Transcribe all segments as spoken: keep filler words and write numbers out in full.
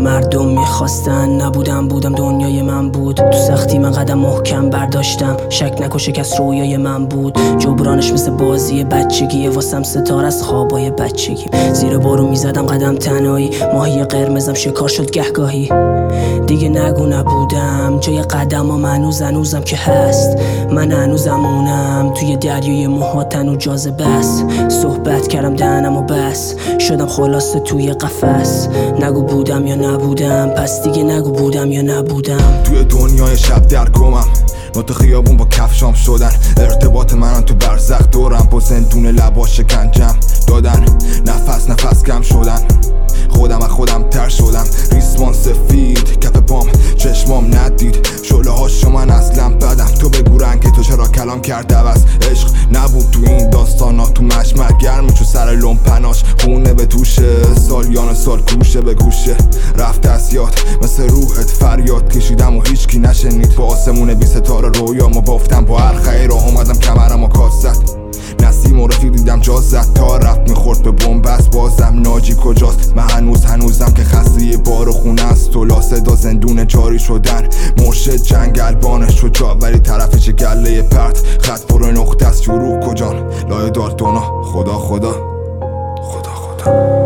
مردم میخواستن نبودم بودم دنیای من بود. تو سختی من قدم محکم برداشتم، شک نکن شکست رویای من بود. جبرانش مثل بازی بچگیه، واسم ستاره از خوابای بچگی. زیر بارون میزدم قدم تنهایی، ماهی قرمزم شکار شد گهگاهی. دیگه نگو نبودم، جای قدمام هنوز هنوزم که هست. من هنوزم اونم توی دریای موهاتن و جاذبه است. صحبت کردم دهنم و بس، شدم خلاصه توی قفس. نگو بودم یا نبودم، پس دیگه نگو بودم یا نبودم. توی دنیای شب در گمم، نوت خیابون با کفشام شدن. ارتباط منم تو برزخ دورم، با زندون لبا شکنجم دادن. نفس نفس کم شدن، خودم از خودم تر شدم. ریسمان سفید کف پام، چشمام ندید شعله هاشو من اصلا بدم. تو بگو رنگ تو چرا کلام کرد عوض. عشق نبود تو این داستانا، تو مشمع گرمه چو سر لومپناش. خونه به توشه سالیان سال کوشه به گوشه رفت از یاد، مثل روحت فریاد کشیدم و هیچکی نشنید. با آسمون بی ستاره رویامو بافتم، با هر خیر راه اومدم کمرم و کاست. نسیم و رفیق دیدم جا زد تا رفت میخورد به بنبست. بازم ناجی کجاست؟ من هنوز هنوزم که خسته یه بار خونه است. تو صدا زندون جاری شدن، مرشد جنگل بانش شجاع ولی طرفش گله پرت. خط پر نقطه است شروع کجان، لای دالتونا. خدا خدا خدا خدا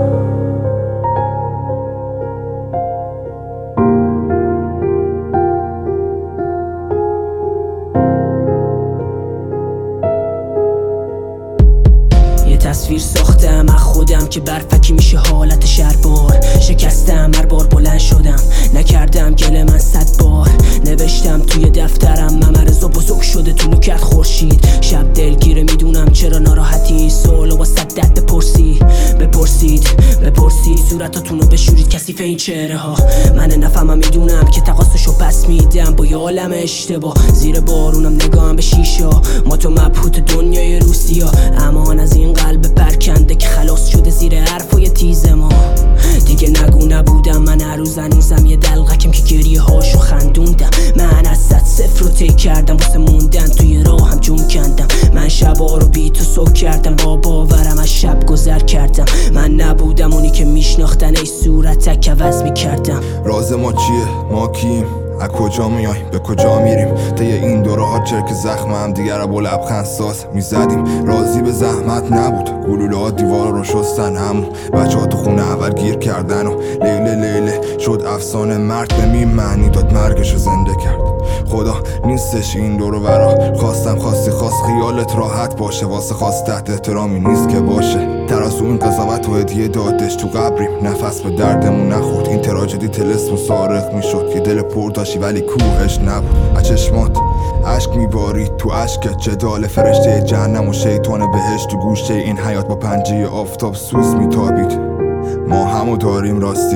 تصویر ساختم از خودم که برفکی میشه حالت شربار. شکستم هر بار بلند شدم، نکردم گله من صد بار. نوشتم توی دفترم ممرزا بزرگ شده تو نوکت خورشید. شب دلگیره میدونم چرا ناراحتی، سوالو با صدت بپرسی بپرسید بپرسید صورتاتونو بشورید کثیف این چهره ها. من نفهمم میدونم که تقاصشو پس میدم با یه عالم اشتباه. زیر بارونم نگاهم به شیشا، ما تو مبهوت دنیای روسیا. امان از این قلب پرکنده که خلاص شده زیر حرفای تیز ما. دیگه نگو نبودم، من هر روز هنوزم یه دلقکم که گریه هاشو خندوندم. من از صد صفر رو طی کردم واسه موندن توی راه هم جون کندم. من شبا رو بی تو سو کردم، با باورم از شب گذر کردم. من نبودم اونی که میشناختن، ای صورتک عوض میکردم. راز ما چیه؟ ما کیم؟ از کجا میایم؟ به کجا میریم؟ طی این دوره ها چرک زخم هم دیگر با لبخند ساز میزدیم. راضی به زحمت نبود، گلوله ها دیوار رو شستن. همون بچه ها تو خونه اول گیر کردن و لیله لیله شد افسانه. مرد به می معنی داد مرگش رو زنده کرد. خدا نیستش این دورو برا، خواستم خواستی خواست خیالت راحت باشه. واسه خواستت احترامی نیست که باشه. تراسو این قضاوت و هدیه دادش تو قبریم، نفس به دردمون نخورد. این تراژدی تلسم و سارق میشد که دل پر داشتی ولی کوهش نبود. از چشمات عشق میبارید تو عشقت جدال فرشته جهنم و شیطان بهشت. تو گوشه این حیات با پنجه آفتاب سوز میتابید. ما همو داریم راستی،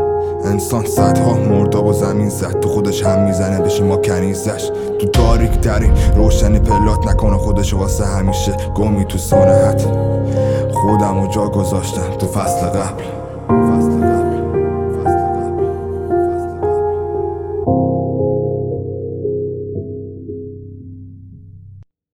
انسان صدها مرداب و زمین زد، تو خودش هم میزنه بشه ما کنیزش. تو تاریک ترین روشنی پلات نکنه خودش واسه همیشه گمی تو سانحت. خودم و جا گذاشتم تو فصل قبل.